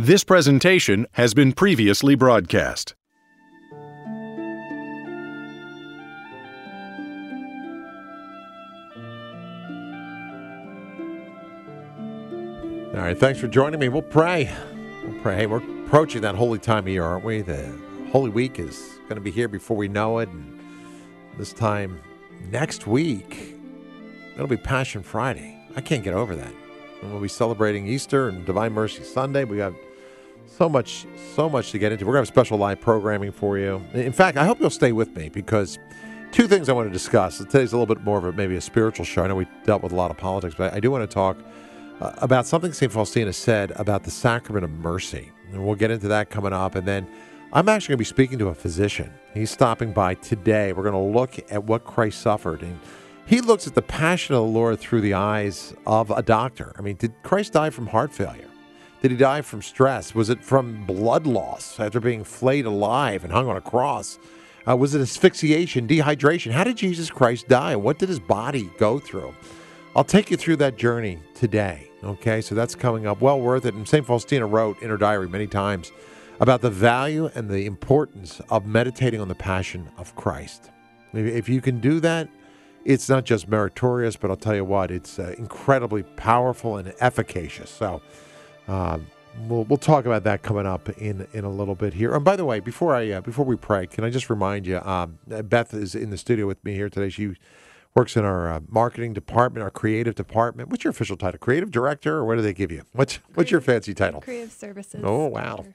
This presentation has been previously broadcast. All right, thanks for joining me. We'll pray. Hey, we're approaching that holy time of year, aren't we? The Holy Week is going to be here before we know it. And this time next week, it'll be Passion Friday. I can't get over that. And we'll be celebrating Easter and Divine Mercy Sunday. We got so much to get into. We're going to have special live programming for you. In fact, I hope you'll stay with me because two things I want to discuss. Today's a little bit more of maybe a spiritual show. I know we dealt with a lot of politics, but I do want to talk about something St. Faustina said about the sacrament of mercy. And we'll get into that coming up. And then I'm actually going to be speaking to a physician. He's stopping by today. We're going to look at what Christ suffered. And he looks at the passion of the Lord through the eyes of a doctor. I mean, did Christ die from heart failure? Did he die from stress? Was it from blood loss after being flayed alive and hung on a cross? Was it asphyxiation, dehydration? How did Jesus Christ die? What did his body go through? I'll take you through that journey today, okay? So that's coming up. Well worth it. And St. Faustina wrote in her diary many times about the value and the importance of meditating on the passion of Christ. If you can do that, it's not just meritorious, but I'll tell you what, it's incredibly powerful and efficacious. So we'll talk about that coming up in a little bit here. And by the way, before we pray, can I just remind you, Beth is in the studio with me here today. She works in our marketing department, our creative department. What's your official title? Creative director, or what do they give you? What's your fancy title? Creative services. Oh, wow.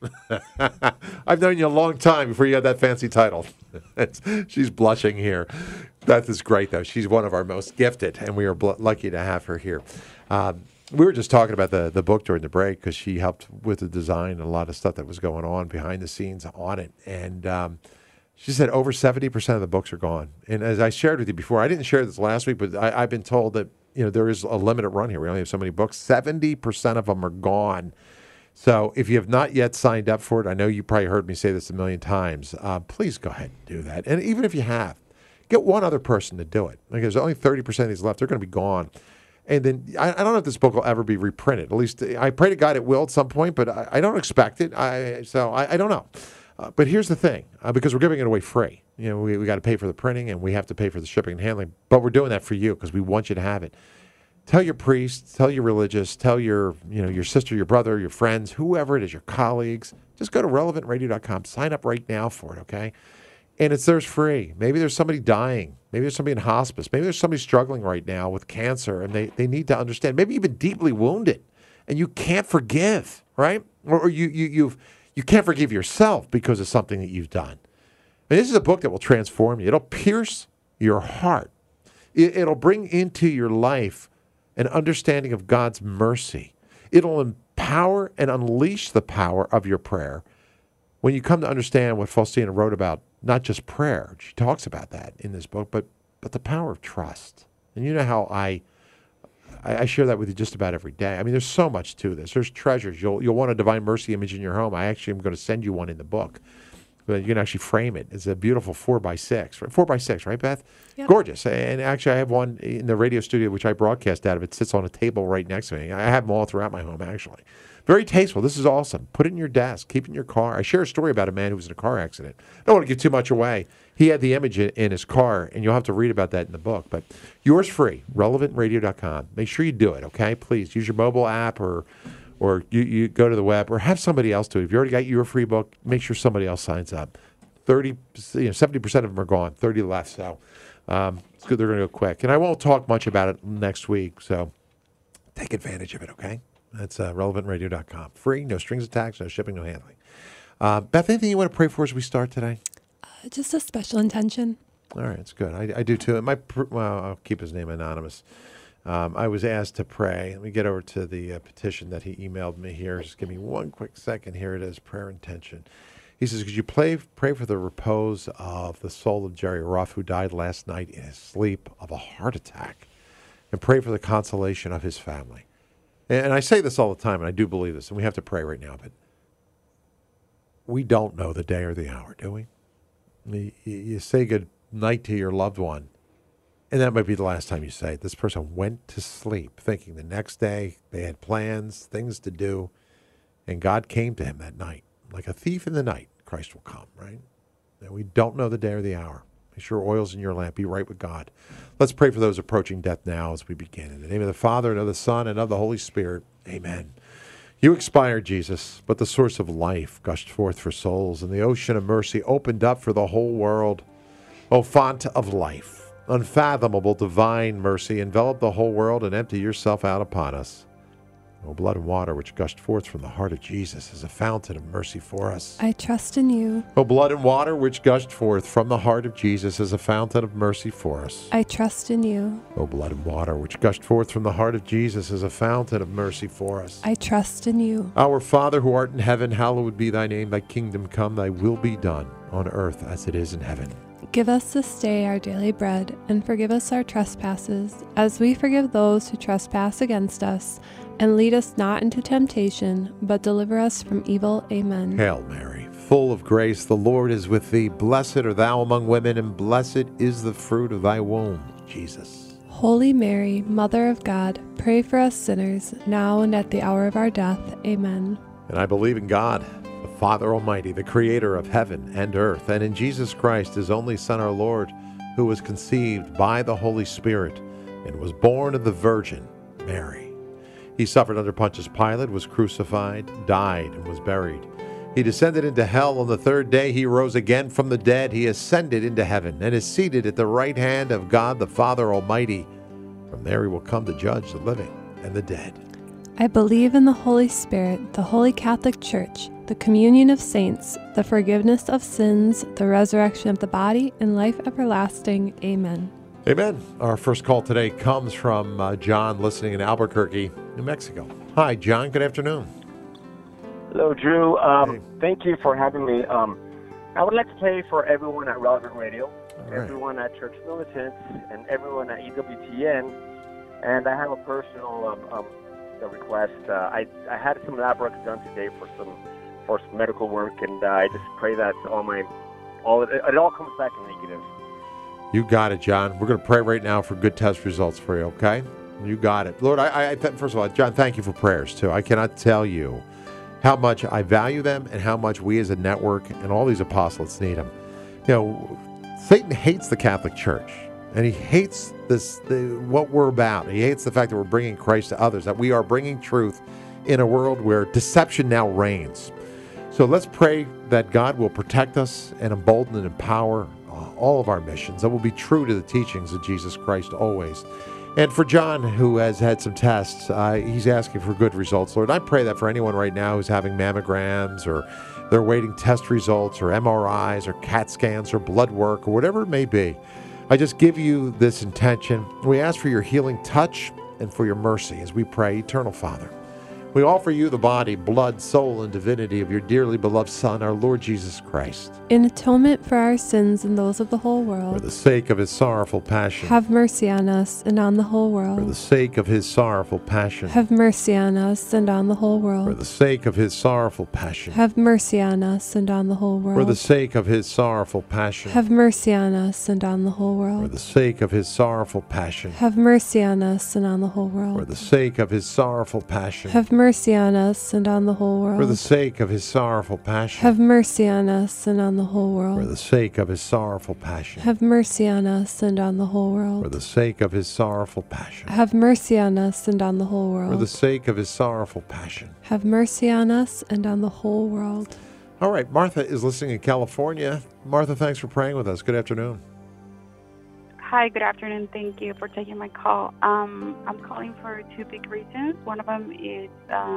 I've known you a long time before you had that fancy title. She's blushing here. Beth is great, though. She's one of our most gifted, and we are lucky to have her here. We were just talking about the book during the break because she helped with the design and a lot of stuff that was going on behind the scenes on it. And she said over 70% of the books are gone. And as I shared with you before, I didn't share this last week, but I've been told that there is a limited run here. We only have so many books. 70% of them are gone. So if you have not yet signed up for it, I know you probably heard me say this a million times, please go ahead and do that. And even if you have, get one other person to do it. Like there's only 30% of these left. They're going to be gone. And then I don't know if this book will ever be reprinted. At least I pray to God it will at some point, but I don't expect it. So I don't know. But here's the thing, because we're giving it away free. We got to pay for the printing and we have to pay for the shipping and handling. But we're doing that for you because we want you to have it. Tell your priest, tell your religious, tell your sister, your brother, your friends, whoever it is, your colleagues. Just go to relevantradio.com. Sign up right now for it, okay? And it's theirs free. Maybe there's somebody dying. Maybe there's somebody in hospice. Maybe there's somebody struggling right now with cancer and they need to understand. Maybe you've been deeply wounded and you can't forgive, right? Or you can't forgive yourself because of something that you've done. And this is a book that will transform you. It'll pierce your heart. It'll bring into your life an understanding of God's mercy. It'll empower and unleash the power of your prayer when you come to understand what Faustina wrote about, not just prayer. She talks about that in this book, but the power of trust. And you know how I share that with you just about every day. I mean, there's so much to this. There's treasures. You'll want a Divine Mercy image in your home. I actually am going to send you one in the book. You can actually frame it. It's a beautiful 4x6. 4x6, right, Beth? Yep. Gorgeous. And actually, I have one in the radio studio, which I broadcast out of. It sits on a table right next to me. I have them all throughout my home, actually. Very tasteful. This is awesome. Put it in your desk. Keep it in your car. I share a story about a man who was in a car accident. I don't want to give too much away. He had the image in his car, and you'll have to read about that in the book. But yours free, relevantradio.com. Make sure you do it, okay? Please use your mobile app or you go to the web or have somebody else do it. If you already got your free book, make sure somebody else signs up. 70% of them are gone, 30 left. So it's good. They're going to go quick. And I won't talk much about it next week. So take advantage of it, okay? That's relevantradio.com. Free, no strings attached, no shipping, no handling. Beth, anything you want to pray for as we start today? Just a special intention. All right, it's good. I do too. I'll keep his name anonymous. I was asked to pray. Let me get over to the petition that he emailed me here. Just give me one quick second. Here it is, prayer intention. He says, could you pray for the repose of the soul of Jerry Ruff, who died last night in his sleep of a heart attack, and pray for the consolation of his family. And I say this all the time, and I do believe this, and we have to pray right now, but we don't know the day or the hour, do we? You say good night to your loved one, and that might be the last time you say it. This person went to sleep thinking the next day they had plans, things to do, And God came to him that night. Like a thief in the night, Christ will come, right? And we don't know the day or the hour. Make sure oil's in your lamp. Be right with God. Let's pray for those approaching death now as we begin. In the name of the Father, and of the Son, and of the Holy Spirit. Amen. You expired, Jesus, but the source of life gushed forth for souls, and the ocean of mercy opened up for the whole world. O font of life, unfathomable divine mercy, envelop the whole world and empty yourself out upon us. O blood and water which gushed forth from the heart of Jesus is a fountain of mercy for us. I trust in you. O blood and water which gushed forth from the heart of Jesus is a fountain of mercy for us. I trust in you. O blood and water which gushed forth from the heart of Jesus is a fountain of mercy for us. I trust in you. Our Father who art in heaven, hallowed be thy name. Thy kingdom come, thy will be done, on earth as it is in heaven. Give us this day our daily bread, and forgive us our trespasses, as we forgive those who trespass against us. And lead us not into temptation, but deliver us from evil. Amen. Hail Mary, full of grace, the Lord is with thee. Blessed art thou among women, and blessed is the fruit of thy womb, Jesus. Holy Mary, Mother of God, pray for us sinners, now and at the hour of our death. Amen. And I believe in God, the Father Almighty, the creator of heaven and earth, and in Jesus Christ, his only Son, our Lord, who was conceived by the Holy Spirit and was born of the Virgin Mary. He suffered under Pontius Pilate, was crucified, died, and was buried. He descended into hell. On the third day he rose again from the dead. He ascended into heaven and is seated at the right hand of God the Father Almighty. From there he will come to judge the living and the dead. I believe in the Holy Spirit, the Holy Catholic Church, the communion of saints, the forgiveness of sins, the resurrection of the body, and life everlasting. Amen. Amen. Our first call today comes from John, listening in Albuquerque, New Mexico. Hi, John. Good afternoon. Hello, Drew. Hey. Thank you for having me. I would like to play for everyone at Relevant Radio, right. everyone at Church Militant, and everyone at EWTN. And I have a personal request. I had some lab work done today for some medical work, and I just pray that it all comes back negative. You got it, John. We're going to pray right now for good test results for you, okay? You got it. Lord, first of all, John, thank you for prayers, too. I cannot tell you how much I value them and how much we as a network and all these apostolates need them. You know, Satan hates the Catholic Church, and he hates what we're about. He hates the fact that we're bringing Christ to others, that we are bringing truth in a world where deception now reigns. So let's pray that God will protect us and embolden and empower all of our missions, that will be true to the teachings of Jesus Christ always. And for John, who has had some tests, he's asking for good results, Lord. I pray that for anyone right now who's having mammograms, or they're waiting test results, or MRIs, or CAT scans, or blood work, or whatever it may be, I just give you this intention. We ask for your healing touch and for your mercy as we pray. Eternal Father, we offer you the body, blood, soul, and divinity of your dearly beloved Son, our Lord Jesus Christ. In atonement for our sins and those of the whole For world, the sake of his sorrowful passion. have mercy on us and on the whole For the world. sake of his sorrowful passion. Have mercy on us and on the whole For world. the sake of his sorrowful passion. Have mercy on us and on the whole For the world. sake of his sorrowful passion. Have mercy on us and on the whole For world. the sake of his sorrowful passion. Have mercy on us and on the whole For world. the sake of his sorrowful passion. Have mercy on us and on the whole For the world. sake of his sorrowful passion. Have mercy on us and on the whole For world. the sake of his sorrowful passion. Have mercy on us and on the whole For world. the sake of his sorrowful passion. Have mercy on us and on the whole For the world. sake of his sorrowful passion. Have mercy on us and on the whole world. All right, Martha is listening in California. Martha, thanks for praying with us. Good afternoon. Hi, good afternoon. Thank you for taking my call. I'm calling for two big reasons. One of them is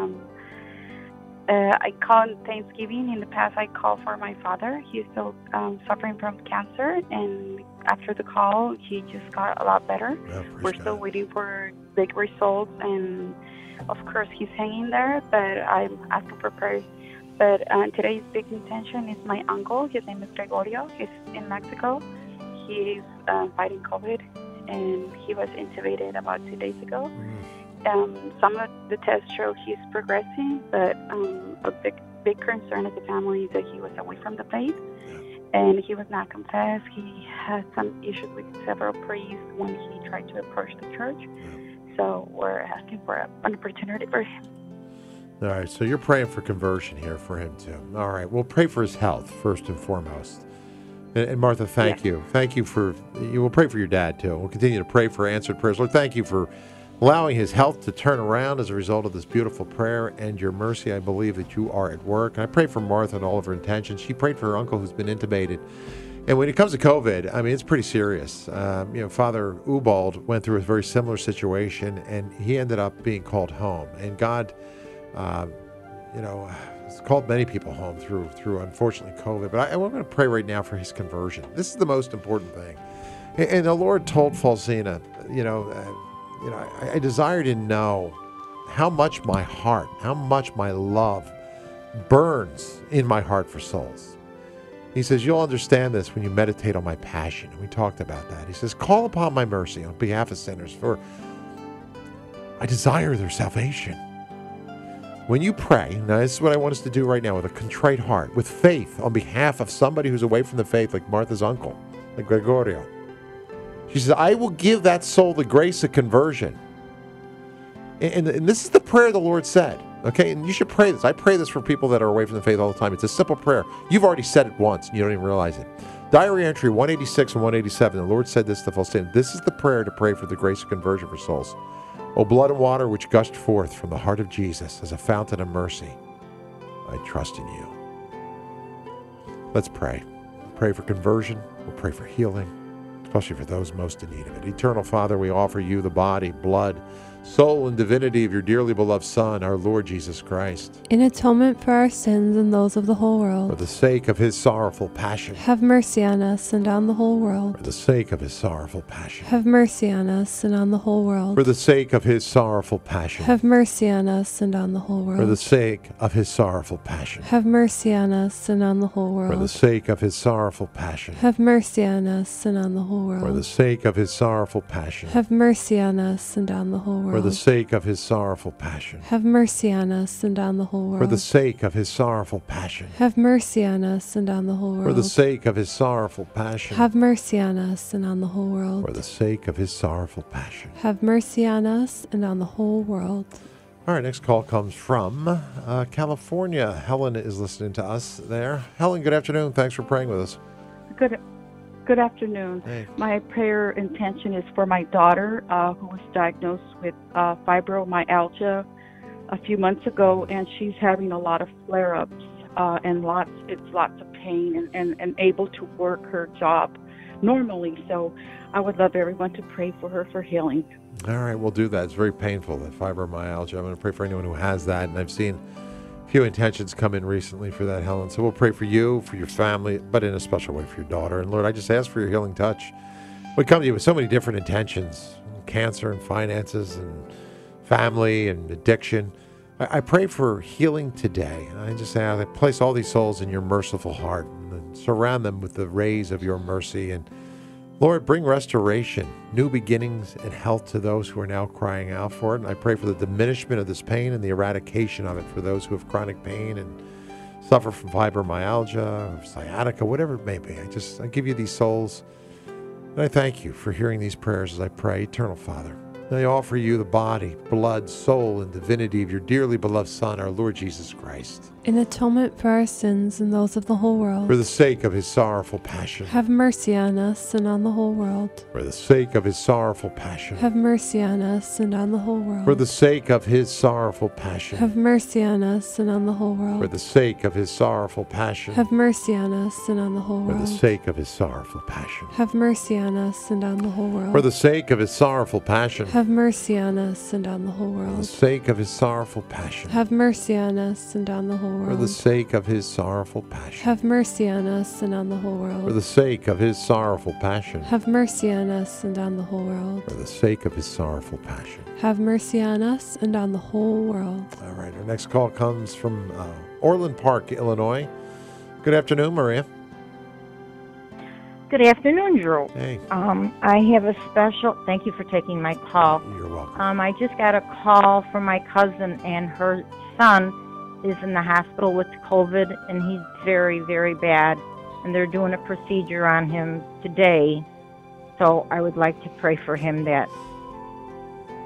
I call on Thanksgiving. In the past, I called for my father. He's still suffering from cancer, and after the call, he just got a lot better. Yeah, praise We're still God. waiting for big results, and of course, he's hanging there, but I'm asking for prayers. But today's big intention is my uncle. His name is Gregorio. He's in Mexico. He's fighting COVID, and he was intubated about 2 days ago. Some of the tests show he's progressing, but a big concern of the family is that he was away from the faith, and he was not confessed. He had some issues with several priests when he tried to approach the church. So we're asking for an opportunity for him. All right, so you're praying for conversion here for him too. All right, we'll pray for his health first and foremost. And Martha, thank you. Thank you for, you will pray for your dad too. We'll continue to pray for answered prayers. Lord, thank you for allowing his health to turn around as a result of this beautiful prayer and your mercy. I believe that you are at work. And I pray for Martha and all of her intentions. She prayed for her uncle who's been intubated. And when it comes to COVID, I mean, it's pretty serious. Father Ubald went through a very similar situation, and he ended up being called home. And God, has called many people home through unfortunately COVID. But I'm going to pray right now for his conversion. This is the most important thing. And the Lord told Falsina, I desire to know how much my heart, how much my love burns in my heart for souls. He says, you'll understand this when you meditate on my passion. And we talked about that. He says, call upon my mercy on behalf of sinners, for I desire their salvation. When you pray, now this is what I want us to do right now, with a contrite heart, with faith on behalf of somebody who's away from the faith, like Martha's uncle, like Gregorio. She says, I will give that soul the grace of conversion. And this is the prayer the Lord said. Okay, and you should pray this. I pray this for people that are away from the faith all the time. It's a simple prayer. You've already said it once, and you don't even realize it. Diary entry 186 and 187. The Lord said this to Faustina. This is the prayer to pray for the grace of conversion for souls. O blood and water which gushed forth from the heart of Jesus as a fountain of mercy, I trust in you. Let's pray. Pray for conversion. We'll pray for healing, especially for those most in need of it. Eternal Father, we offer you the body, blood, soul, and divinity of your dearly beloved Son, our Lord Jesus Christ. In atonement for our sins and those of the whole For world, the sake of his sorrowful passion. have mercy on us and on the whole For world. the sake of his sorrowful passion. Have mercy on us and on the whole world. For the sake of his sorrowful passion. Have mercy on us and on the whole For the world. sake of his sorrowful passion. Have mercy on us and on the whole For the world. sake of his sorrowful passion. Have mercy on us and on the whole For the world. sake of his sorrowful passion. Have mercy on us and on the whole For the world. sake of his sorrowful passion. Have mercy on us and on the whole For the world. sake of his sorrowful passion. Have mercy on us and on the whole For the world. sake of his sorrowful passion. Have mercy on us and on the whole For world. the sake of his sorrowful passion. Have mercy on us and on the whole world. All right, next call comes from California. Helen is listening to us there. Helen, good afternoon. Thanks for praying with us. Good afternoon. Hey. My prayer intention is for my daughter, who was diagnosed with fibromyalgia a few months ago, and she's having a lot of flare-ups and lots of pain and able to work her job normally. So I would love everyone to pray for her for healing. All right, we'll do that. It's very painful, that fibromyalgia. I'm going to pray for anyone who has that, and I've seen a few intentions come in recently for that, Helen. So we'll pray for you, for your family, but in a special way for your daughter. And Lord, I just ask for your healing touch. We come to you with so many different intentions, cancer and finances and family and addiction. I pray for healing today. And I just ask, I place all these souls in your merciful heart and surround them with the rays of your mercy. And Lord, bring restoration, new beginnings, and health to those who are now crying out for it. And I pray for the diminishment of this pain and the eradication of it for those who have chronic pain and suffer from fibromyalgia or sciatica, whatever it may be. I give you these souls, and I thank you for hearing these prayers as I pray. Eternal Father, I offer you the body, blood, soul, and divinity of your dearly beloved Son, our Lord Jesus Christ. In atonement for our sins and those of the whole world, For the sake of his sorrowful passion. have mercy on us and on the whole world. For the sake of his sorrowful passion. Have mercy on us and on the whole world. For the sake of his sorrowful passion. Have mercy on us and on the whole For world. the sake of his sorrowful passion. Have mercy on us and on the whole For the world. sake of his sorrowful passion. Have mercy on us and on the whole world. For the sake of his sorrowful passion. Have mercy on us and on the whole For the world. sake of his sorrowful passion. Have mercy on us and on the whole For the world. sake of his sorrowful passion. Have mercy on us and on the whole For world. the sake of his sorrowful passion. Have mercy on us and on the whole world. For the sake of his sorrowful passion. Have mercy on us and on the whole world. All right, our next call comes from Orland Park, Illinois. Good afternoon, Maria. Good afternoon, Drew. Hey, I have a special, thank you for taking my call. you're welcome. I just got a call from my cousin, and her son is in the hospital with COVID, and he's very, very bad, and they're doing a procedure on him today. So I would like to pray for him that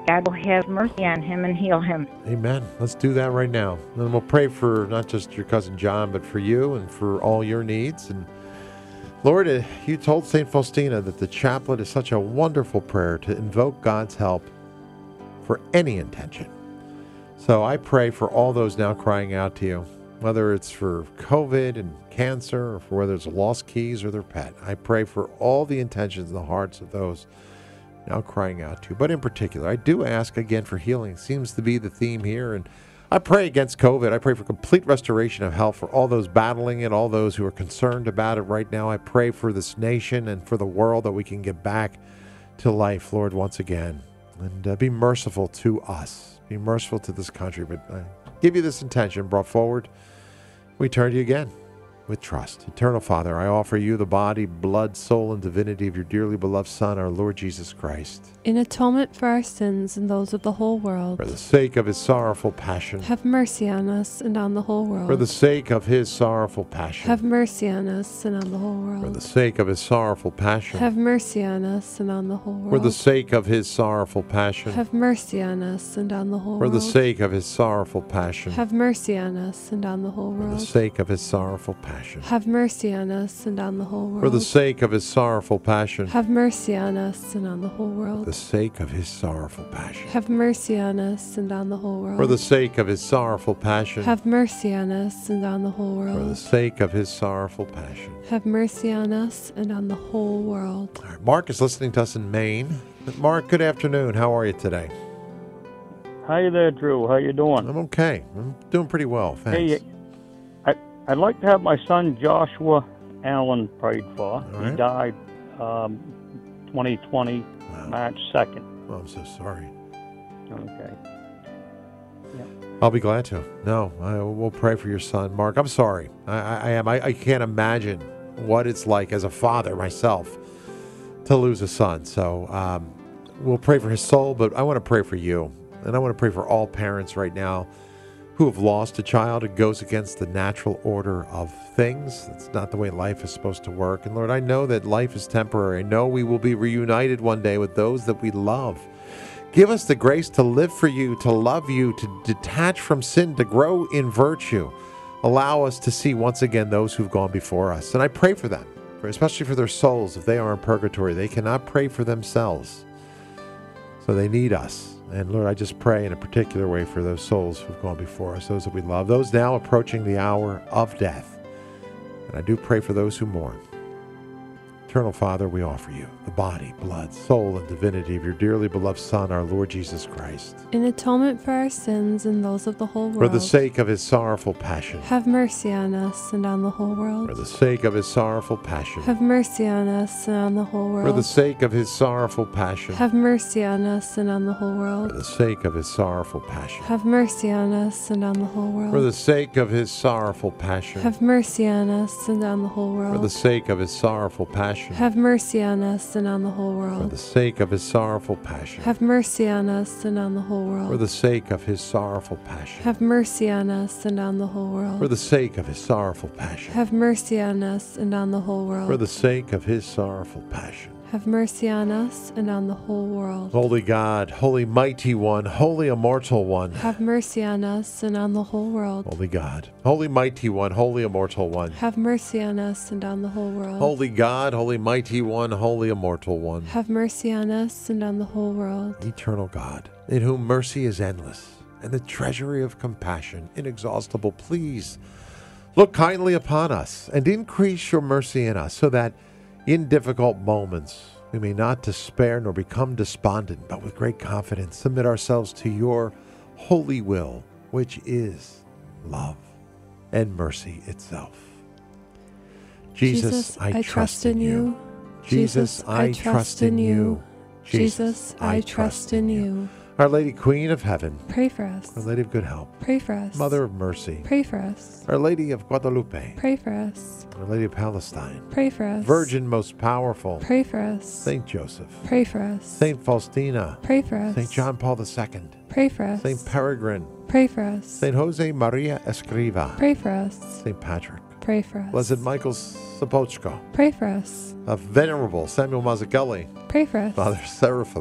God will have mercy on him and heal him. Amen. Let's do that right now. And we'll pray for not just your cousin John, but for you and for all your needs. And Lord, you told St. Faustina that the chaplet is such a wonderful prayer to invoke God's help for any intention. So I pray for all those now crying out to you, whether it's for COVID and cancer or for whether it's lost keys or their pet. I pray for all the intentions in the hearts of those now crying out to you. But in particular, I do ask again for healing. Seems to be the theme here. And I pray against COVID. I pray for complete restoration of health for all those battling it, all those who are concerned about it right now. I pray for this nation and for the world that we can get back to life, Lord, once again. And be merciful to us. Be merciful to this country. But I give you this intention brought forward. We turn to you again with trust. Eternal Father, I offer you the body, blood, soul, and divinity of your dearly beloved Son, our Lord Jesus Christ. In atonement for our sins and those of the whole world. For the sake of his sorrowful passion. Have mercy on us and on the whole world. For the sake of his sorrowful passion. Have mercy on us and on the whole world. For the sake of his sorrowful passion. Have mercy on us and on the whole world. For the sake of his sorrowful passion. Have mercy on us and on the whole For world. the sake of his sorrowful passion. Have mercy on us and on the whole For world. the sake of his sorrowful passion. Have mercy on us and on the whole world. For the sake of his sorrowful passion. Have mercy on us and on the whole world. For the sake of his sorrowful passion. Have mercy on us and on the whole world. For the sake of his sorrowful passion. Have mercy on us and on the whole For the world. sake of his sorrowful passion. Have mercy on us and on the whole world. All right, Mark is listening to us in Maine. Mark, good afternoon. How are you today? Hi there, Drew. How you doing? I'm okay. I'm doing pretty well, thanks. Hey, I'd like to have my son Joshua Allen prayed for. right. He died 2020, Wow. March 2nd. Oh, I'm so sorry. Okay. I'll be glad to. No, we'll pray for your son, Mark. I'm sorry. I am. I can't imagine what it's like as a father myself to lose a son. So we'll pray for his soul, but I want to pray for you. And I want to pray for all parents right now who have lost a child. It goes against the natural order of things. It's not the way life is supposed to work. And Lord, I know that life is temporary. I know we will be reunited one day with those that we love. Give us the grace to live for you, to love you, to detach from sin, to grow in virtue. Allow us to see once again those who've gone before us. And I pray for them, especially for their souls. If they are in purgatory, they cannot pray for themselves. So they need us. And Lord, I just pray in a particular way for those souls who've gone before us, those that we love, those now approaching the hour of death. And I do pray for those who mourn. Eternal Father, we offer you the body, blood, soul, and divinity of your dearly beloved Son, our Lord Jesus Christ. In atonement for our sins and those of the whole world. For the sake of his sorrowful passion. Have mercy on us and on the whole world. For the sake of his sorrowful passion. Have mercy on us and on the whole world. For the sake of his sorrowful passion. Have mercy on us and on the whole world. For the sake of his sorrowful passion. Have mercy on us and on the whole world. For the sake of his sorrowful passion. Have mercy on us and on the whole world. For the sake of his sorrowful passion. Have mercy on us and on the whole For world. the sake of his sorrowful passion. Have mercy on us and on the whole world. For the sake of his sorrowful passion. Have mercy on us and on the whole world. For the sake of his sorrowful passion. Have mercy on us and on the whole world. For the sake of his sorrowful passion. Have mercy on us and on the whole world. Holy God, holy mighty one, holy immortal one. Have mercy on us and on the whole world. Holy God, holy mighty one, holy immortal one. Have mercy on us and on the whole world. Holy God, holy mighty one, holy immortal one. Have mercy on us and on the whole world. Eternal God, in whom mercy is endless, and the treasury of compassion inexhaustible, please look kindly upon us and increase your mercy in us, so that in difficult moments we may not despair nor become despondent, but with great confidence submit ourselves to your holy will, which is love and mercy itself. Jesus, I trust in you. Jesus, I trust in you. Jesus, I trust in you. Our Lady Queen of Heaven, Pray for us. Our Lady of Good Help, Pray for us. Mother of Mercy, Pray for us. Our Lady of Guadalupe, Pray for us. Our Lady of Palestine, Pray for us. Virgin most powerful, Pray for us. Saint Joseph, Pray for us. Saint Faustina, Pray for us. Saint John Paul II, Pray for us. Saint Peregrine, Pray for us. Saint Jose Maria Escriva, Pray for us. Saint Patrick, Pray for us. Blessed Michael Sapochko, Pray for us. Venerable Samuel Mazzucchelli, Pray for us. Father Seraphim,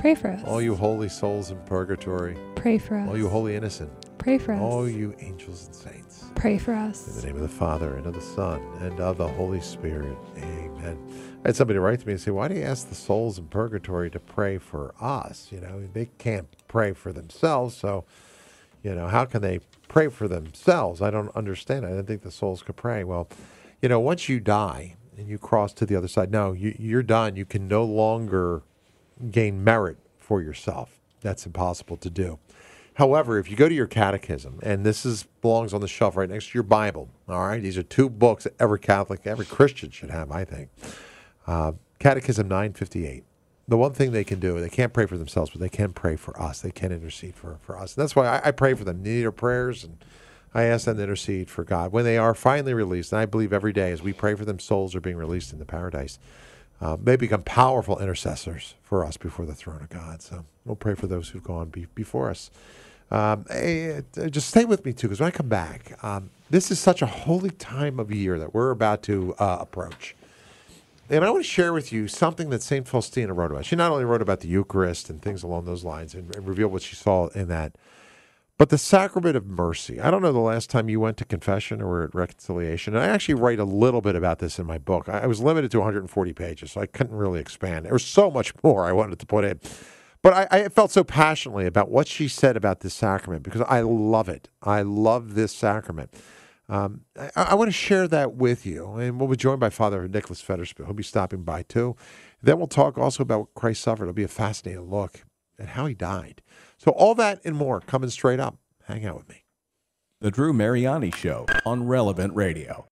Pray for us. All you holy souls in purgatory. Pray for us. All you holy innocent. Pray for us. All you angels and saints. Pray for In us. the name of the Father, and of the Son, and of the Holy Spirit. Amen. I had somebody write to me and say, why do you ask the souls in purgatory to pray for us? You know, they can't pray for themselves, so, you know, how can they pray for themselves? I don't understand. I didn't think the souls could pray. Well, you know, once you die and you cross to the other side, no, you're done. You can no longer gain merit for yourself. That's impossible to do. However, if you go to your catechism, and this belongs on the shelf right next to your Bible, all right? These are two books that every Catholic, every Christian should have, I think. Catechism 958. The one thing they can do, they can't pray for themselves, but they can pray for us. They can intercede for us. And that's why I pray for them. They need their prayers, and I ask them to intercede for God. When they are finally released, and I believe every day as we pray for them, souls are being released into paradise. They become powerful intercessors for us before the throne of God. So we'll pray for those who've gone before us. Just stay with me, too, because when I come back, this is such a holy time of year that we're about to approach. And I want to share with you something that St. Faustina wrote about. She not only wrote about the Eucharist and things along those lines and revealed what she saw in that, but the sacrament of mercy. I don't know the last time you went to confession or were at reconciliation. And I actually write a little bit about this in my book. I was limited to 140 pages, so I couldn't really expand. There was so much more I wanted to put in. But I felt so passionately about what she said about this sacrament because I love it. I love this sacrament. I want to share that with you. And we'll be joined by Father Nicholas Federspiel. He'll be stopping by, too. Then we'll talk also about what Christ suffered. It'll be a fascinating look at how he died. So all that and more coming straight up. Hang out with me. The Drew Mariani Show on Relevant Radio.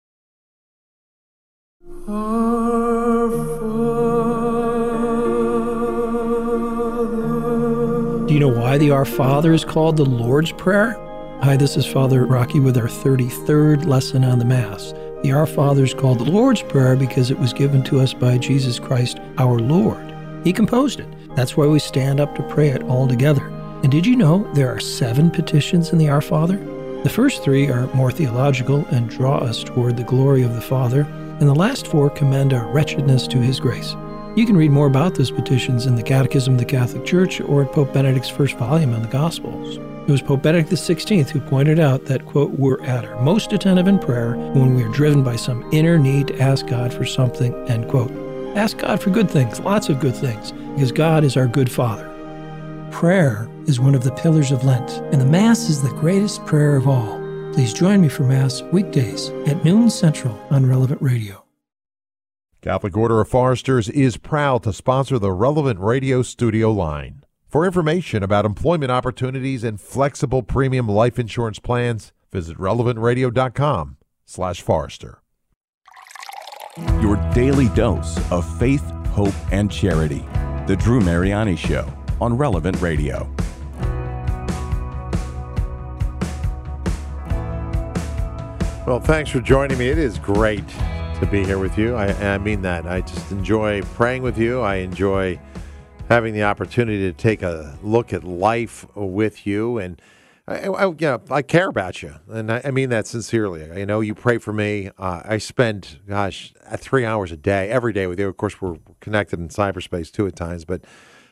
Do you know why the Our Father is called the Lord's Prayer? Hi, this is Father Rocky with our 33rd lesson on the Mass. The Our Father is called the Lord's Prayer because it was given to us by Jesus Christ, our Lord. He composed it. That's why we stand up to pray it all together. And did you know there are 7 petitions in the Our Father? The first 3 are more theological and draw us toward the glory of the Father, and the last 4 commend our wretchedness to His grace. You can read more about those petitions in the Catechism of the Catholic Church or at Pope Benedict's first volume on the Gospels. It was Pope Benedict XVI who pointed out that, quote, we're at our most attentive in prayer when we are driven by some inner need to ask God for something, end quote. Ask God for good things, lots of good things, because God is our good Father. Prayer is one of the pillars of Lent, and the Mass is the greatest prayer of all. Please join me for Mass weekdays at noon Central on Relevant Radio. Catholic Order of Foresters is proud to sponsor the Relevant Radio studio line. For information about employment opportunities and flexible premium life insurance plans, visit relevantradio.com/Forester. Your daily dose of faith, hope, and charity. The Drew Mariani Show on Relevant Radio. Well, thanks for joining me. It is great to be here with you. I mean that. I just enjoy praying with you. I enjoy having the opportunity to take a look at life with you. And I care about you. And I mean that sincerely. I know you pray for me. I spend, 3 hours a day, every day with you. Of course, we're connected in cyberspace too at times. But,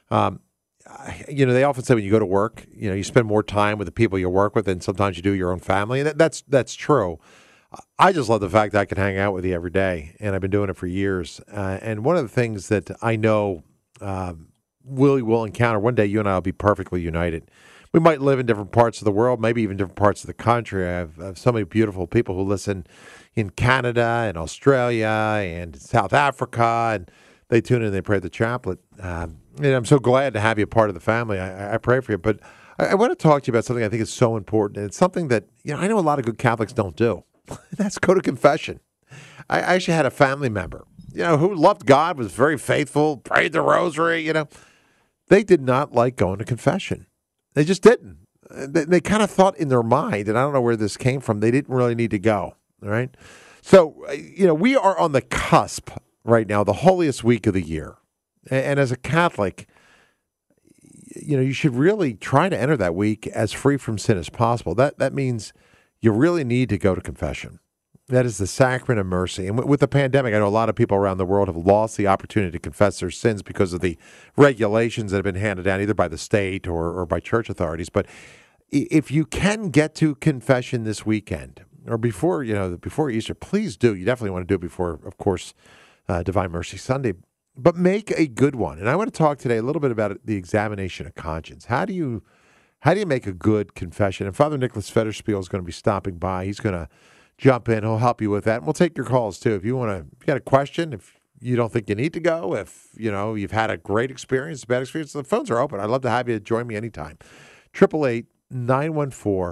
they often say when you go to work, you spend more time with the people you work with than sometimes you do your own family. And that's true. I just love the fact that I can hang out with you every day. And I've been doing it for years. And one of the things that I know we'll encounter, one day you and I will be perfectly united. We might live in different parts of the world, maybe even different parts of the country. I have so many beautiful people who listen in Canada and Australia and South Africa, and they tune in and they pray the chaplet. And I'm so glad to have you part of the family. I pray for you. But I want to talk to you about something I think is so important. And it's something that I know a lot of good Catholics don't do. That's go to confession. I actually had a family member, who loved God, was very faithful, prayed the rosary, They did not like going to confession. They just didn't. They kind of thought in their mind, and I don't know where this came from, they didn't really need to go, all right? So, we are on the cusp right now, the holiest week of the year. And as a Catholic, you should really try to enter that week as free from sin as possible. That means you really need to go to confession. That is the sacrament of mercy. And with the pandemic, I know a lot of people around the world have lost the opportunity to confess their sins because of the regulations that have been handed down either by the state or by church authorities. But if you can get to confession this weekend or before Easter, please do. You definitely want to do it before, of course, Divine Mercy Sunday. But make a good one. And I want to talk today a little bit about the examination of conscience. How do you make a good confession? And Father Nicholas Federspiel is going to be stopping by. He's going to jump in. He'll help you with that. And we'll take your calls, too. If you got a question, if you don't think you need to go, if, you've had a great experience, a bad experience, the phones are open. I'd love to have you join me anytime. 888-914-9149.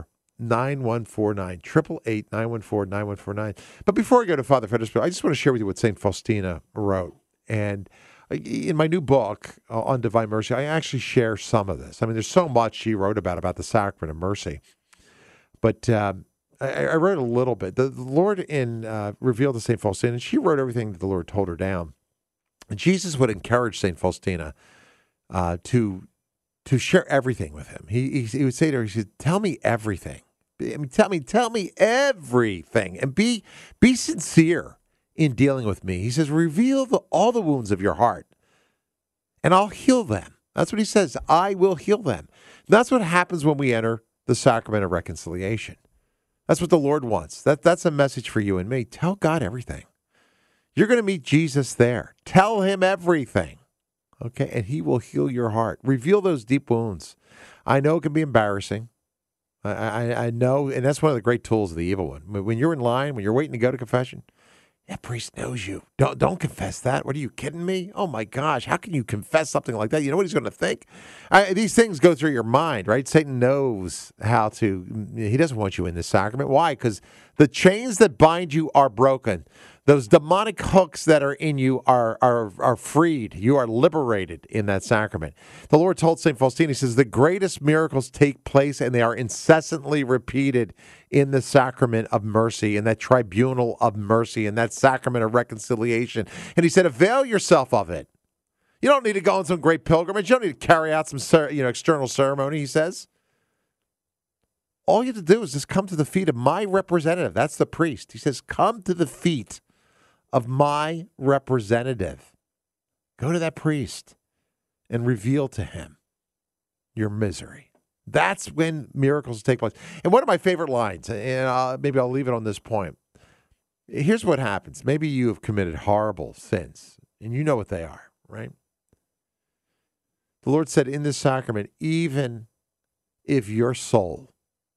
888-914-9149. But before I go to Father Federspiel, I just want to share with you what St. Faustina wrote. And in my new book on Divine Mercy, I actually share some of this. I mean, there's so much she wrote about the sacrament of mercy. But I wrote a little bit. The Lord revealed to St. Faustina, and she wrote everything that the Lord told her down. And Jesus would encourage St. Faustina to share everything with him. He would say to her, he said, tell me everything. I mean, tell me everything. And be sincere in dealing with me. He says, reveal all the wounds of your heart, and I'll heal them. That's what he says. I will heal them. And that's what happens when we enter the sacrament of reconciliation. That's what the Lord wants. That's a message for you and me. Tell God everything. You're going to meet Jesus there. Tell him everything. Okay? And he will heal your heart. Reveal those deep wounds. I know it can be embarrassing. I know, and that's one of the great tools of the evil one. When you're in line, when you're waiting to go to confession, that priest knows you. Don't confess that. What, are you kidding me? Oh, my gosh. How can you confess something like that? You know what he's going to think? These things go through your mind, right? Satan knows how to. He doesn't want you in this sacrament. Why? Because the chains that bind you are broken. Those demonic hooks that are in you are freed. You are liberated in that sacrament. The Lord told St. Faustina, he says, the greatest miracles take place and they are incessantly repeated in the sacrament of mercy, in that tribunal of mercy, in that sacrament of reconciliation. And he said, avail yourself of it. You don't need to go on some great pilgrimage. You don't need to carry out some external ceremony, he says. All you have to do is just come to the feet of my representative. That's the priest. He says, come to the feet of my representative. Go to that priest and reveal to him your misery. That's when miracles take place. And one of my favorite lines, and maybe I'll leave it on this point. Here's what happens. Maybe you have committed horrible sins, and you know what they are, right? The Lord said in this sacrament, even if your soul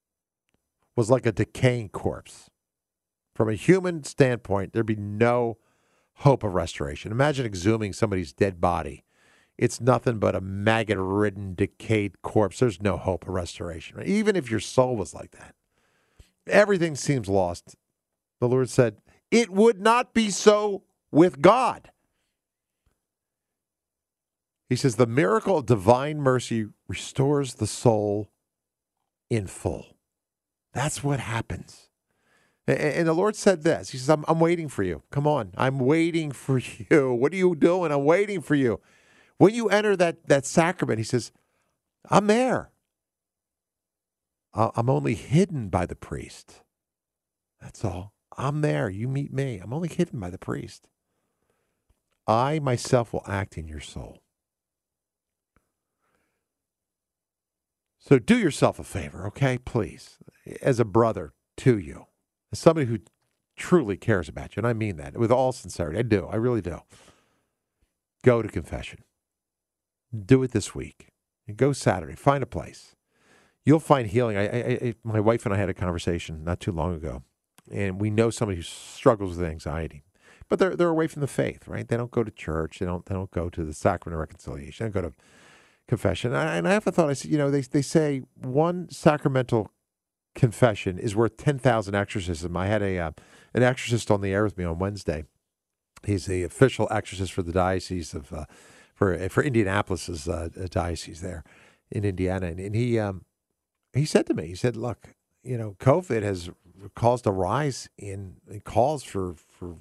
was like a decaying corpse, from a human standpoint, there'd be no hope of restoration. Imagine exhuming somebody's dead body. It's nothing but a maggot-ridden, decayed corpse. There's no hope of restoration. Right? Even if your soul was like that, everything seems lost. The Lord said, it would not be so with God. He says, the miracle of divine mercy restores the soul in full. That's what happens. And the Lord said this. He says, I'm waiting for you. Come on. I'm waiting for you. What are you doing? I'm waiting for you. When you enter that sacrament, he says, I'm there. I'm only hidden by the priest. That's all. I'm there. You meet me. I'm only hidden by the priest. I myself will act in your soul. So do yourself a favor, okay? Please, as a brother to you, as somebody who truly cares about you, and I mean that with all sincerity. I do. I really do. Go to confession. Do it this week. And go Saturday. Find a place. You'll find healing. My wife and I had a conversation not too long ago, and we know somebody who struggles with anxiety, but they're away from the faith, right? They don't go to church. They don't go to the sacrament of reconciliation. They don't go to confession. And I often thought, I said, they say one sacramental confession is worth 10,000 exorcisms. I had an exorcist on the air with me on Wednesday. He's the official exorcist for the diocese of for Indianapolis's diocese there in Indiana, and he said to me, he said, look, COVID has caused a rise in calls for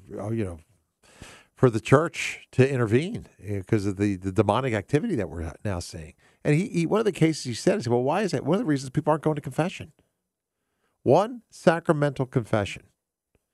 the church to intervene because of the demonic activity that we're now seeing. And he one of the cases he said, well, why is that? One of the reasons people aren't going to confession. One sacramental confession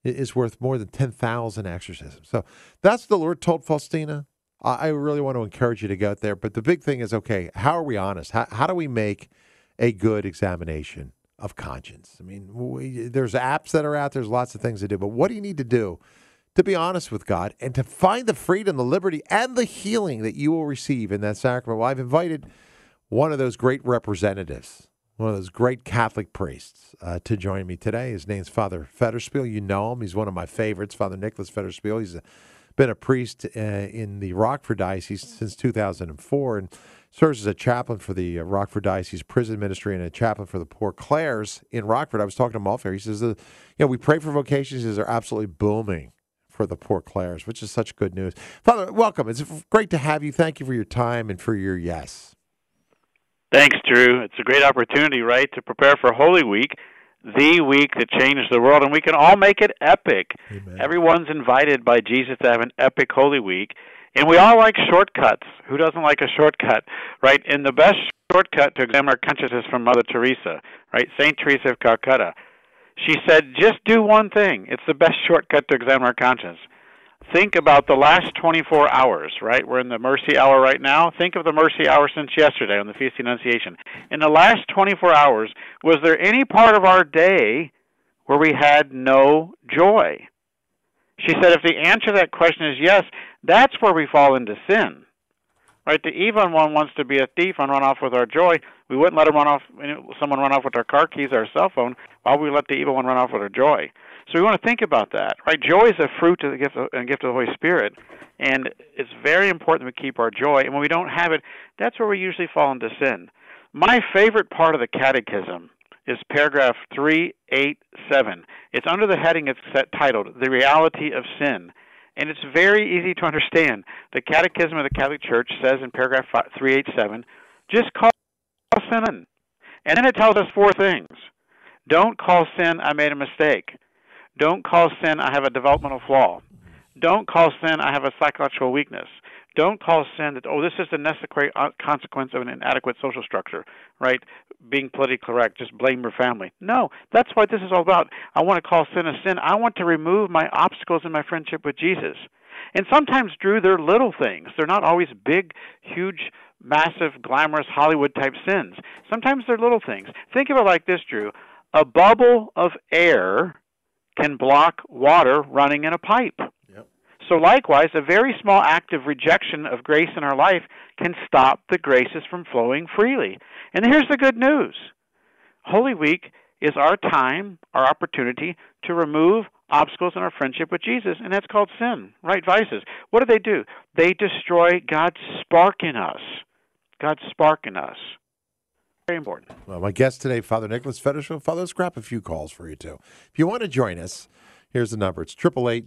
is worth more than 10,000 exorcisms. So that's what the Lord told Faustina. I really want to encourage you to go out there. But the big thing is, okay, how are we honest? How do we make a good examination of conscience? I mean, there's apps that are out. There's lots of things to do. But what do you need to do to be honest with God and to find the freedom, the liberty, and the healing that you will receive in that sacrament? Well, I've invited one of those great representatives, one of those great Catholic priests, to join me today. His name's Father Federspiel. You know him. He's one of my favorites, Father Nicholas Federspiel. He's been a priest in the Rockford Diocese since 2004 and serves as a chaplain for the Rockford Diocese Prison Ministry and a chaplain for the Poor Clares in Rockford. I was talking to him off air. He says, we pray for vocations. He says they're absolutely booming for the Poor Clares, which is such good news. Father, welcome. It's great to have you. Thank you for your time and for your yes. Thanks, Drew. It's a great opportunity, right, to prepare for Holy Week, the week that changed the world, and we can all make it epic. Amen. Everyone's invited by Jesus to have an epic Holy Week, and we all like shortcuts. Who doesn't like a shortcut, right? And the best shortcut to examine our conscience is from Mother Teresa, right? St. Teresa of Calcutta. She said, just do one thing. It's the best shortcut to examine our conscience. Think about the last 24 hours, right? We're in the mercy hour right now. Think of the mercy hour since yesterday on the Feast of the Annunciation. In the last 24 hours, was there any part of our day where we had no joy? She said if the answer to that question is yes, that's where we fall into sin. Right? The evil one wants to be a thief and run off with our joy. We wouldn't let someone run off with our car keys or our cell phone. Why would we let the evil one run off with our joy? So we want to think about that, right? Joy is a fruit of the gift of the Holy Spirit, and it's very important that we keep our joy. And when we don't have it, that's where we usually fall into sin. My favorite part of the Catechism is paragraph 387. It's under the heading it's titled, The Reality of Sin. And it's very easy to understand. The Catechism of the Catholic Church says in paragraph 387, just call sin. And then it tells us four things. Don't call sin, I made a mistake. Don't call sin, I have a developmental flaw. Don't call sin, I have a psychological weakness. Don't call sin that, this is the necessary consequence of an inadequate social structure, right? Being politically correct, just blame your family. No, that's what this is all about. I want to call sin a sin. I want to remove my obstacles in my friendship with Jesus. And sometimes, Drew, they're little things. They're not always big, huge, massive, glamorous Hollywood-type sins. Sometimes they're little things. Think of it like this, Drew. A bubble of air can block water running in a pipe. So likewise, a very small act of rejection of grace in our life can stop the graces from flowing freely. And here's the good news. Holy Week is our time, our opportunity to remove obstacles in our friendship with Jesus, and that's called sin, right? Vices. What do? They destroy God's spark in us. God's spark in us. Very important. Well, my guest today, Father Nicholas Federspiel. Father, let's grab a few calls for you, too. If you want to join us, here's the number. It's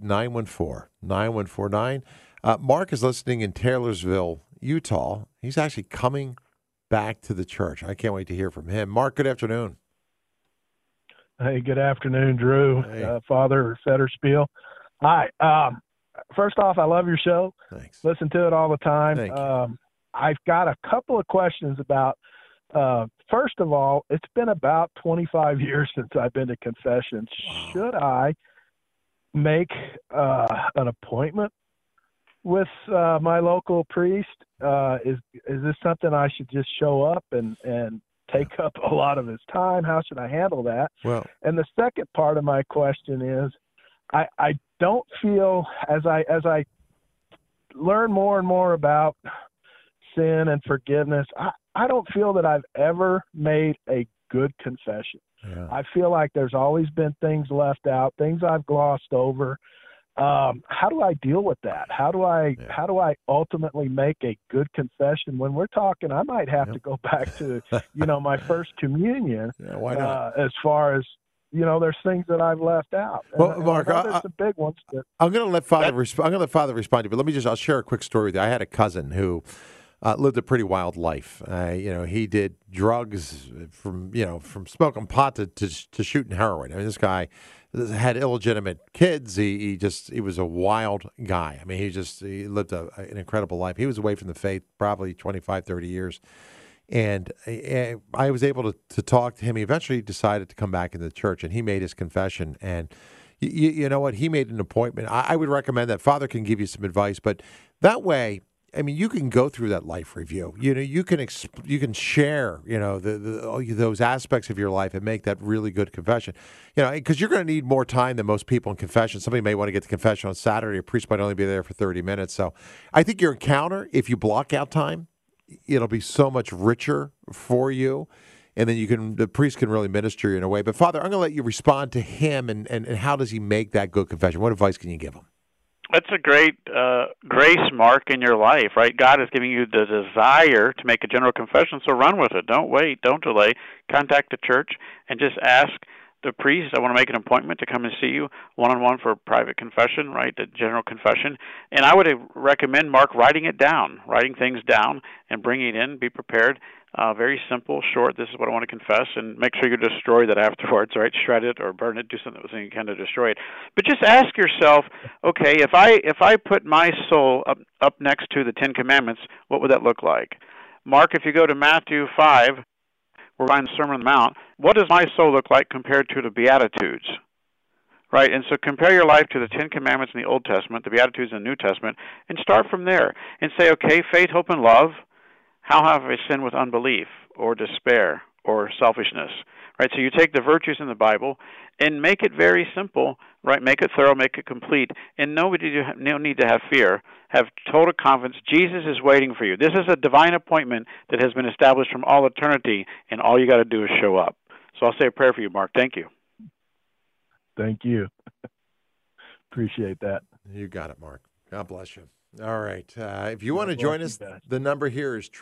888-914-9149. Mark is listening in Taylorsville, Utah. He's actually coming back to the church. I can't wait to hear from him. Mark, good afternoon. Hey, good afternoon, Drew. Hey. Father Federspiel. Hi. First off, I love your show. Thanks. Listen to it all the time. Thank you. I've got a couple of questions about, first of all, it's been about 25 years since I've been to confession. Wow. Should I make an appointment with my local priest? Is this something I should just show up and take up a lot of his time? How should I handle that? Well, and the second part of my question is, I don't feel as I learn more and more about sin and forgiveness, I don't feel that I've ever made a good confession. Yeah. I feel like there's always been things left out, things I've glossed over. How do I deal with that? How do I ultimately make a good confession? When we're talking, I might have to go back to, my first communion. Yeah, why not? As far as, there's things that I've left out. Well, Mark, there's some big ones. I'm going to let Father respond to you, but I'll share a quick story with you. I had a cousin who lived a pretty wild life. He did drugs from smoking pot to shooting heroin. I mean, this guy had illegitimate kids. He was a wild guy. I mean, he lived an incredible life. He was away from the faith probably 25, 30 years. And I was able to talk to him. He eventually decided to come back into the church, and he made his confession. And you know what? He made an appointment. I would recommend that. Father can give you some advice, but that way, I mean, you can go through that life review. You know, you can share, you know, those aspects of your life and make that really good confession. You know, because you're going to need more time than most people in confession. Somebody may want to get to confession on Saturday. A priest might only be there for 30 minutes. So I think your encounter, if you block out time, it'll be so much richer for you. And then the priest can really minister you in a way. But Father, I'm going to let you respond to him and how does he make that good confession? What advice can you give him? That's a great grace mark in your life, right? God is giving you the desire to make a general confession, so run with it. Don't wait. Don't delay. Contact the church and just ask the priest, I want to make an appointment to come and see you one-on-one for a private confession, right, the general confession. And I would recommend, Mark, writing things down and bringing it in. Be prepared. Very simple, short, this is what I want to confess, and make sure you destroy that afterwards, right? Shred it or burn it, do something that you can to destroy it. But just ask yourself, okay, if I put my soul up next to the Ten Commandments, what would that look like? Mark, if you go to Matthew 5, we're on the Sermon on the Mount, what does my soul look like compared to the Beatitudes? Right, and so compare your life to the Ten Commandments in the Old Testament, the Beatitudes in the New Testament, and start from there and say, okay, faith, hope, and love, how have I sinned with unbelief or despair or selfishness? Right, so you take the virtues in the Bible and make it very simple, right? Make it thorough, make it complete, and no need to have fear. Have total confidence. Jesus is waiting for you. This is a divine appointment that has been established from all eternity, and all you got to do is show up. So I'll say a prayer for you, Mark. Thank you. Thank you. Appreciate that. You got it, Mark. God bless you. All right. If you want to join us, the number here is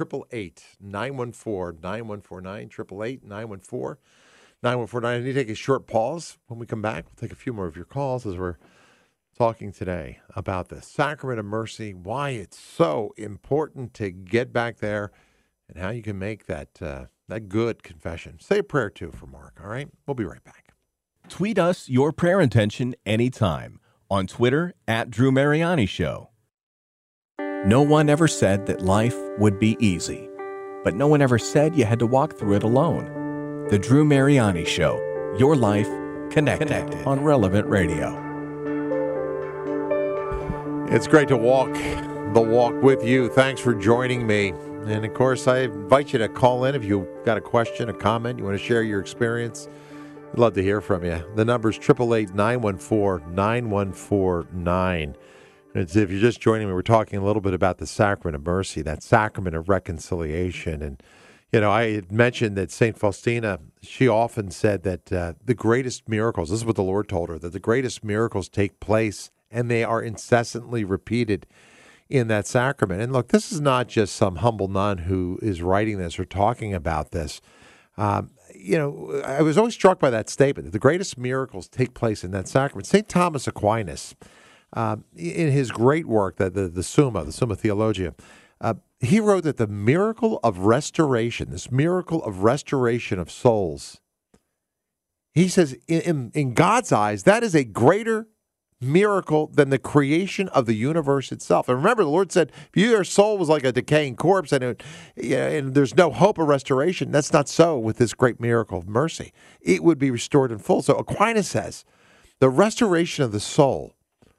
888-914-9149, 888-914-9149. I need to take a short pause. When we come back, we'll take a few more of your calls as we're talking today about the Sacrament of Mercy, why it's so important to get back there, and how you can make that good confession. Say a prayer, too, for Mark, all right? We'll be right back. Tweet us your prayer intention anytime on Twitter @Drew Mariani Show. No one ever said that life would be easy, but no one ever said you had to walk through it alone. The Drew Mariani Show, your life connected on Relevant Radio. It's great to walk the walk with you. Thanks for joining me. And, of course, I invite you to call in if you've got a question, a comment, you want to share your experience. I'd love to hear from you. The number is 888-914-9149. If you're just joining me, we're talking a little bit about the Sacrament of Mercy, that sacrament of reconciliation. And, you know, I had mentioned that St. Faustina, she often said that the greatest miracles, this is what the Lord told her, that the greatest miracles take place and they are incessantly repeated in that sacrament. And look, this is not just some humble nun who is writing this or talking about this. You know, I was always struck by that statement, that the greatest miracles take place in that sacrament. St. Thomas Aquinas, in his great work, the Summa Theologia, he wrote that the miracle of restoration, this miracle of restoration of souls, he says, in God's eyes, that is a greater miracle than the creation of the universe itself. And remember, the Lord said, if your soul was like a decaying corpse and there's no hope of restoration, that's not so with this great miracle of mercy. It would be restored in full. So Aquinas says the restoration of the soul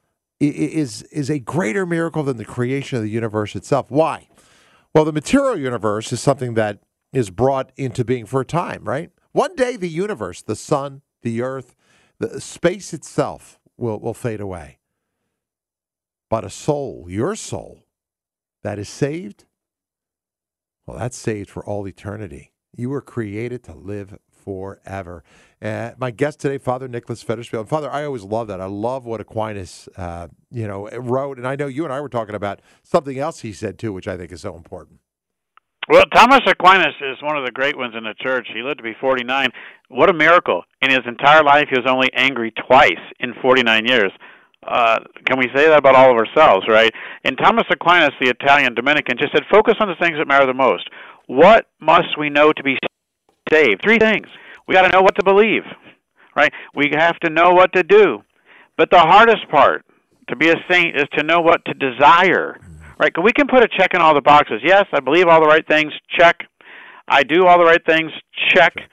is a greater miracle than the creation of the universe itself. Why? Well, the material universe is something that is brought into being for a time, right? One day the universe, the sun, the earth, the space itself will fade away. But a soul, your soul, that is saved, well, that's saved for all eternity. You were created to live forever. My guest today, Father Nicholas Federspiel. And Father, I always love that. I love what Aquinas, wrote. And I know you and I were talking about something else he said, too, which I think is so important. Well, Thomas Aquinas is one of the great ones in the church. He lived to be 49. What a miracle. In his entire life, he was only angry twice in 49 years. Can we say that about all of ourselves, right? And Thomas Aquinas, the Italian Dominican, just said, focus on the things that matter the most. What must we know to be saved? 3 things. We got to know what to believe, right? We have to know what to do. But the hardest part to be a saint is to know what to desire. Right, we can put a check in all the boxes. Yes, I believe all the right things, check. I do all the right things, check.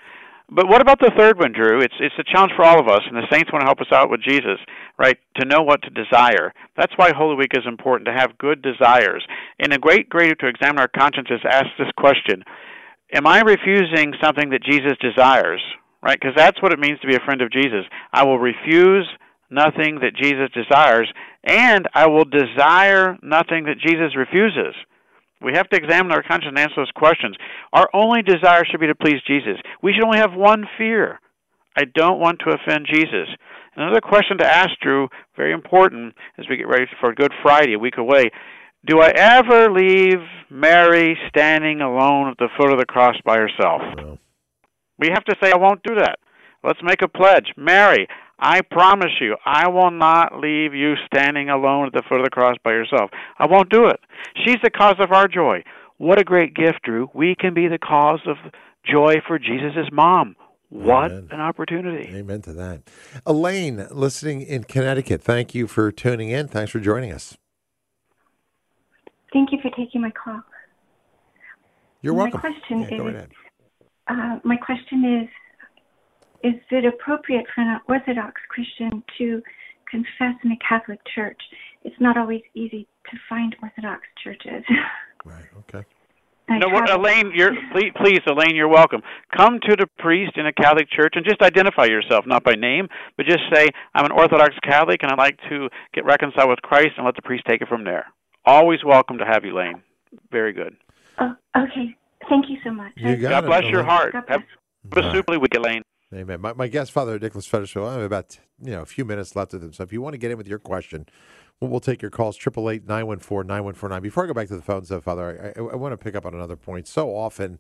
But what about the third one, Drew? It's a challenge for all of us, and the saints want to help us out with Jesus, right? To know what to desire. That's why Holy Week is important, to have good desires. And a great way to examine our conscience is ask this question: am I refusing something that Jesus desires? Right? Because that's what it means to be a friend of Jesus. I will refuse nothing that Jesus desires, and I will desire nothing that Jesus refuses. We have to examine our conscience and answer those questions. Our only desire should be to please Jesus. We should only have one fear: I don't want to offend Jesus. Another question to ask, Drew, very important as we get ready for Good Friday, a week away: do I ever leave Mary standing alone at the foot of the cross by herself? No. We have to say, I won't do that. Let's make a pledge. Mary, I promise you, I will not leave you standing alone at the foot of the cross by yourself. I won't do it. She's the cause of our joy. What a great gift, Drew. We can be the cause of joy for Jesus' mom. What Amen. an opportunity. Amen to that. Elaine, listening in Connecticut, thank you for tuning in. Thanks for joining us. Thank you for taking my call. You're welcome. My question Go right ahead. My question is it appropriate for an Orthodox Christian to confess in a Catholic church? It's not always easy to find Orthodox churches. Right, okay. No, Elaine, please, Elaine, you're welcome. Come to the priest in a Catholic church and just identify yourself, not by name, but just say, I'm an Orthodox Catholic and I'd like to get reconciled with Christ, and let the priest take it from there. Always welcome to have you, Elaine. Very good. Oh, okay. Thank you so much. God bless your heart. Have a super week, Elaine. Amen. My guest, Father Nicholas Federspiel, I have about a few minutes left of them. So if you want to get in with your question, we'll take your calls, 888-914-9149. Before I go back to the phones, though, Father, I want to pick up on another point. So often,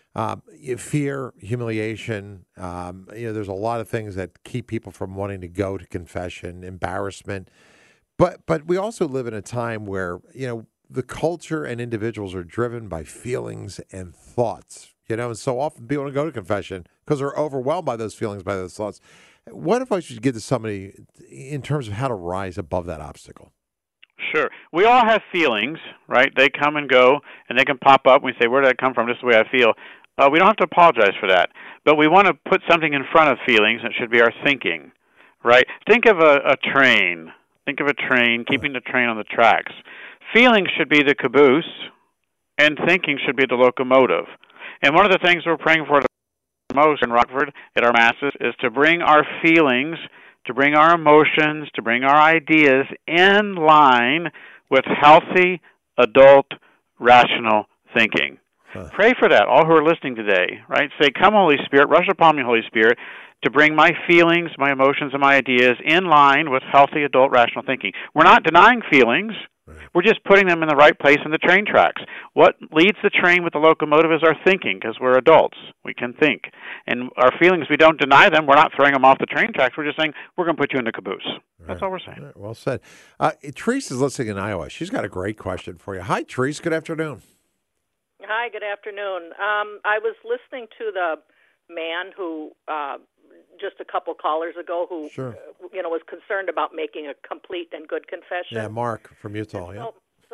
fear, humiliation, there's a lot of things that keep people from wanting to go to confession, embarrassment. But we also live in a time where, the culture and individuals are driven by feelings and thoughts, and so often people don't go to confession because they're overwhelmed by those feelings, by those thoughts. What advice should you give to somebody in terms of how to rise above that obstacle? Sure. We all have feelings, right? They come and go, and they can pop up. We say, where did that come from? This is the way I feel. We don't have to apologize for that. But we want to put something in front of feelings, and it should be our thinking, right? Think of a train. Think of a train, keeping the train on the tracks. Feelings should be the caboose, and thinking should be the locomotive. And one of the things we're praying for the most in Rockford at our Masses is to bring our feelings, to bring our emotions, to bring our ideas in line with healthy, adult, rational thinking. Pray for that, all who are listening today, right? Say, come, Holy Spirit, rush upon me, Holy Spirit, to bring my feelings, my emotions, and my ideas in line with healthy, adult, rational thinking. We're not denying feelings. We're just putting them in the right place in the train tracks. What leads the train with the locomotive is our thinking, because we're adults. We can think. And our feelings, we don't deny them. We're not throwing them off the train tracks. We're just saying, we're going to put you in the caboose. That's all we're saying. Right, well said. Therese is listening in Iowa. She's got a great question for you. Hi, Therese. Good afternoon. Hi, good afternoon. I was listening to the man who, just a couple callers ago, who was concerned about making a complete and good confession. Yeah, Mark from Utah. Yeah.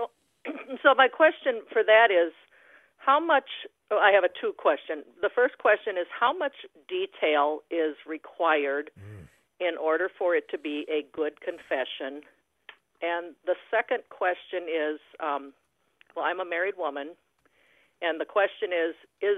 So my question for that is, how much? I have a two question. The first question is, how much detail is required in order for it to be a good confession? And the second question is, I'm a married woman, and the question is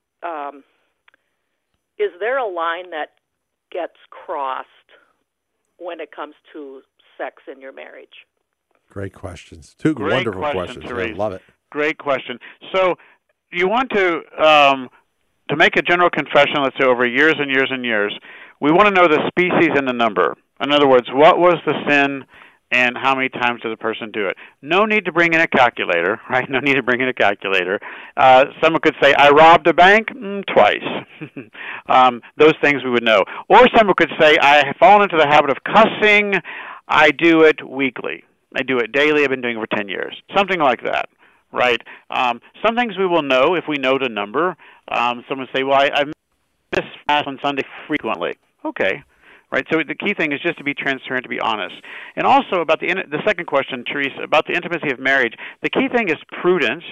there a line that gets crossed when it comes to sex in your marriage? Great questions. Two wonderful questions. I love it. Great question. So you want to make a general confession, let's say over years and years and years, we want to know the species and the number. In other words, what was the sin and how many times did the person do it? No need to bring in a calculator, right? No need to bring in a calculator. Someone could say, I robbed a bank twice. Those things we would know. Or someone could say, I have fallen into the habit of cussing. I do it weekly. I do it daily. I've been doing it for 10 years. Something like that, right? Some things we will know if we know the number. Someone say, well, I miss Mass on Sunday frequently. Okay. Right, so the key thing is just to be transparent, to be honest. And also about the second question, Teresa, about the intimacy of marriage, the key thing is prudence,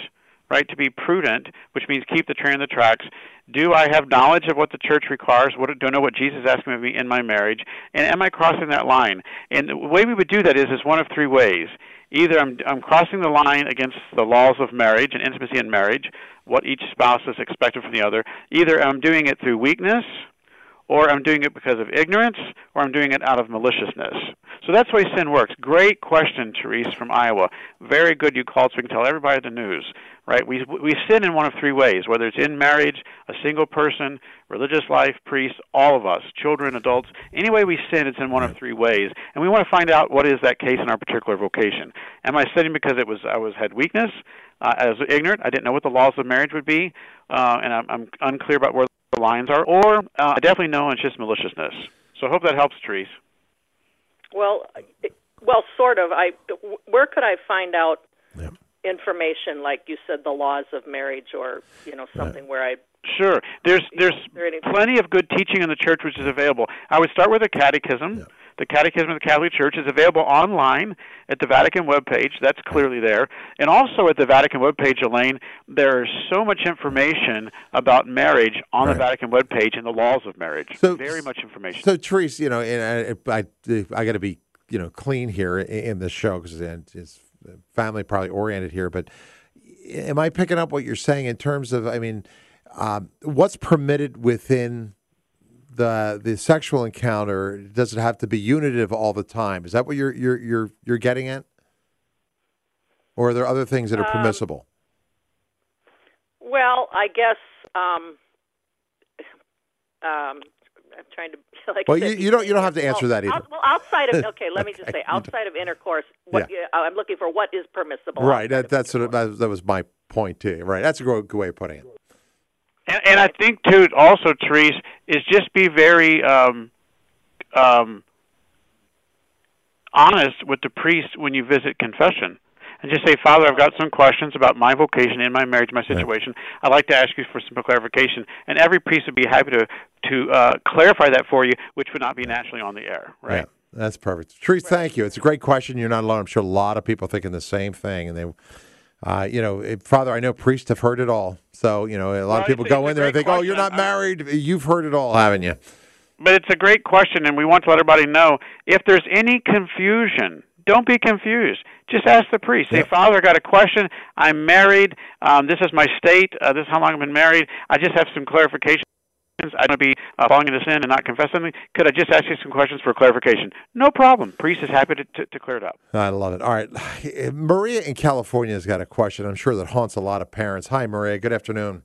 right, to be prudent, which means keep the train on the tracks. Do I have knowledge of what the church requires? Do I know what Jesus is asking of me in my marriage? And am I crossing that line? And the way we would do that is one of three ways. Either I'm crossing the line against the laws of marriage and intimacy in marriage, what each spouse is expected from the other. Either I'm doing it through weakness, or I'm doing it because of ignorance, or I'm doing it out of maliciousness. So that's the way sin works. Great question, Therese from Iowa. Very good you called so we can tell everybody the news. Right? We sin in one of three ways, whether it's in marriage, a single person, religious life, priests, all of us, children, adults. Any way we sin, it's in one of three ways. And we want to find out what is that case in our particular vocation. Am I sinning because I had weakness? I was ignorant. I didn't know what the laws of marriage would be, and I'm unclear about where the lines are. Or I definitely know it's just maliciousness. So I hope that helps, Therese. Well, sort of. Where could I find out information, like you said, the laws of marriage, or something where I? Sure. There's plenty of good teaching in the church which is available. I would start with a catechism. Yeah. The Catechism of the Catholic Church is available online at the Vatican webpage. That's clearly there. And also at the Vatican webpage, Elaine, there's so much information about marriage on the Vatican webpage and the laws of marriage. So, very much information. So, Therese, and I got to be, clean here in this show because it's family probably oriented here. But am I picking up what you're saying in terms of, what's permitted within the sexual encounter? Does it have to be unitive all the time? Is that what you're getting at? Or are there other things that are permissible? Well, I guess I'm trying to well, you don't have to answer that either. Outside of let me just say, outside of intercourse, I'm looking for what is permissible. Right, that was my point too. Right, that's a good way of putting it. And I think, too, also, Therese, is just be very honest with the priest when you visit confession. And just say, Father, I've got some questions about my vocation in my marriage, my situation. I'd like to ask you for some clarification. And every priest would be happy to clarify that for you, which would not be naturally on the air, right? Yeah, that's perfect. Therese, thank you. It's a great question. You're not alone. I'm sure a lot of people thinking the same thing. And they... Father, I know priests have heard it all. So, a lot of people go in there and think, oh, you're not married. You've heard it all, haven't you? But it's a great question, and we want to let everybody know, if there's any confusion, don't be confused. Just ask the priest. Say, Father, I got a question. I'm married. This is my state. This is how long I've been married. I just have some clarification. I don't be falling into sin and not confess something. Could I just ask you some questions for clarification? No problem. Priest is happy to clear it up. I love it. All right. Maria in California has got a question I'm sure that haunts a lot of parents. Hi, Maria. Good afternoon.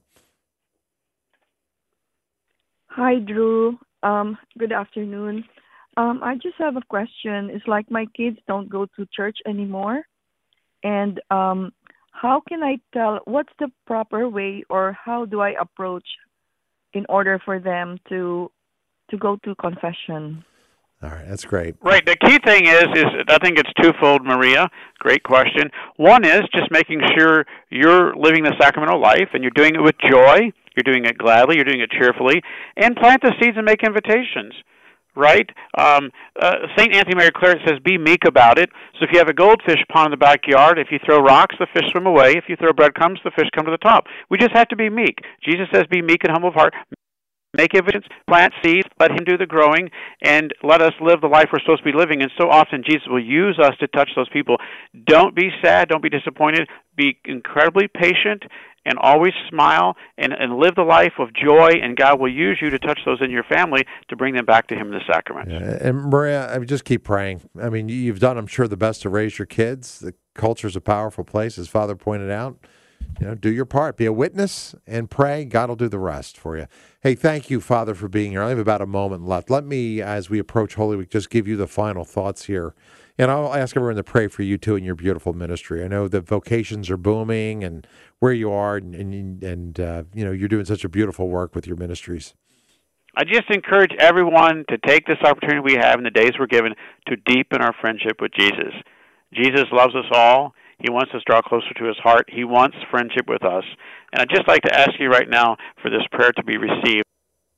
Hi, Drew. Good afternoon. I just have a question. It's like my kids don't go to church anymore. And how can I tell what's the proper way, or how do I approach in order for them to go to confession? All right, that's great. Right. The key thing is I think it's twofold, Maria. Great question. One is just making sure you're living the sacramental life and you're doing it with joy, you're doing it gladly, you're doing it cheerfully, and plant the seeds and make invitations. Right? St. Anthony Mary Claret says, be meek about it. So if you have a goldfish pond in the backyard, if you throw rocks, the fish swim away. If you throw breadcrumbs, the fish come to the top. We just have to be meek. Jesus says, be meek and humble of heart. Make evidence, plant seeds, let him do the growing, and let us live the life we're supposed to be living. And so often Jesus will use us to touch those people. Don't be sad. Don't be disappointed. Be incredibly patient and always smile and live the life of joy, and God will use you to touch those in your family to bring them back to him in the sacrament. Yeah. And Maria, just keep praying. I mean, you've done, I'm sure, the best to raise your kids. The culture's a powerful place, as Father pointed out. Do your part. Be a witness and pray. God will do the rest for you. Hey, thank you, Father, for being here. I have about a moment left. Let me, as we approach Holy Week, just give you the final thoughts here. And I'll ask everyone to pray for you, too, in your beautiful ministry. I know the vocations are booming and where you are, and you're doing such a beautiful work with your ministries. I just encourage everyone to take this opportunity we have in the days we're given to deepen our friendship with Jesus. Jesus loves us all. He wants us to draw closer to his heart. He wants friendship with us. And I'd just like to ask you right now for this prayer to be received.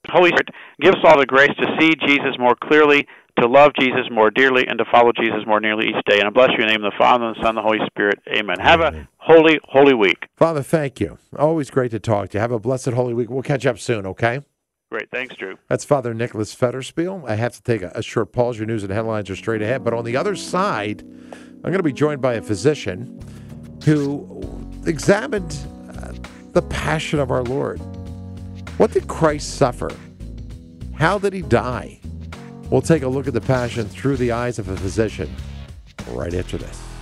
Holy Spirit, give us all the grace to see Jesus more clearly, to love Jesus more dearly, and to follow Jesus more nearly each day. And I bless you in the name of the Father, and the Son, and the Holy Spirit. Amen. Have a holy, holy week. Father, thank you. Always great to talk to you. Have a blessed Holy Week. We'll catch up soon, okay? Great. Thanks, Drew. That's Father Nicholas Federspiel. I have to take a short pause. Your news and headlines are straight ahead. But on the other side, I'm going to be joined by a physician who examined the passion of our Lord. What did Christ suffer? How did he die? We'll take a look at the passion through the eyes of a physician right after this.